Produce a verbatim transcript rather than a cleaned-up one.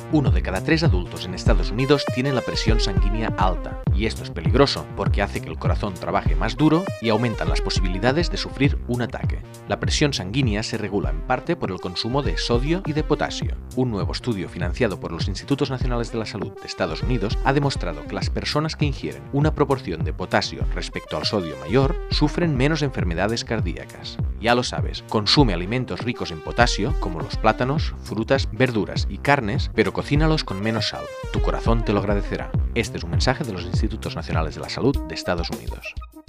Uno de cada tres adultos en Estados Unidos tiene la presión sanguínea alta, y esto es peligroso porque hace que el corazón trabaje más duro y aumentan las posibilidades de sufrir un ataque. La presión sanguínea se regula en parte por el consumo de sodio y de potasio. Un nuevo estudio financiado por los Institutos Nacionales de la Salud de Estados Unidos ha demostrado que las personas que ingieren una proporción de potasio respecto al sodio mayor sufren menos enfermedades cardíacas. Ya lo sabes, consume alimentos ricos en potasio como los plátanos, frutas, verduras y carnes, pero cocínalos con menos sal. Tu corazón te lo agradecerá. Este es un mensaje de los Institutos Nacionales de la Salud de Estados Unidos.